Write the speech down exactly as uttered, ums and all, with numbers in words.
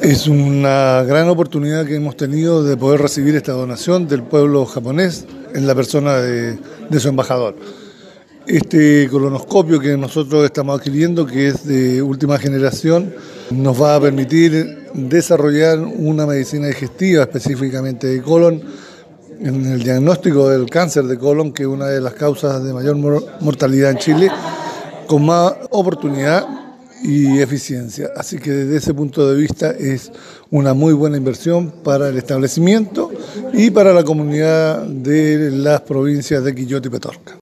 Es una gran oportunidad que hemos tenido de poder recibir esta donación del pueblo japonés en la persona de, de su embajador. Este colonoscopio que nosotros estamos adquiriendo, que es de última generación, nos va a permitir desarrollar una medicina digestiva específicamente de colon en el diagnóstico del cáncer de colon, que es una de las causas de mayor mortalidad en Chile, con más oportunidad y eficiencia. Así que desde ese punto de vista es una muy buena inversión para el establecimiento y para la comunidad de las provincias de Quillota y Petorca.